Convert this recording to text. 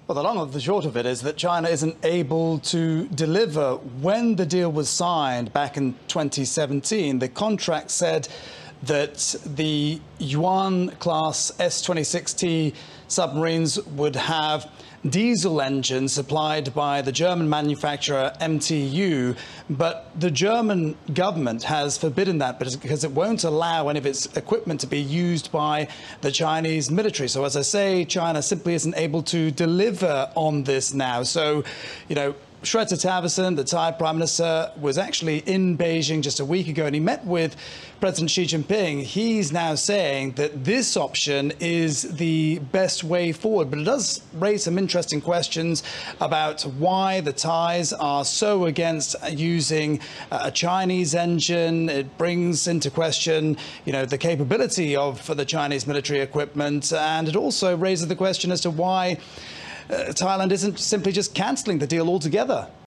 Well, the long of the short of it is that China isn't able to deliver. When the deal was signed back in 2017, the contract said that the Yuan-class S-26T submarines would have diesel engines supplied by the German manufacturer MTU, but the German government has forbidden that because it won't allow any of its equipment to be used by the Chinese military. So, as I say, China simply isn't able to deliver on this now. So, Srettha Thavisin, the Thai Prime Minister, was actually in Beijing just a week ago, and he met with President Xi Jinping. He's now saying that this option is the best way forward. But it does raise some interesting questions about why the Thais are so against using a Chinese engine. It brings into question, the capability of the Chinese military equipment. And it also raises the question as to why Thailand isn't simply just cancelling the deal altogether.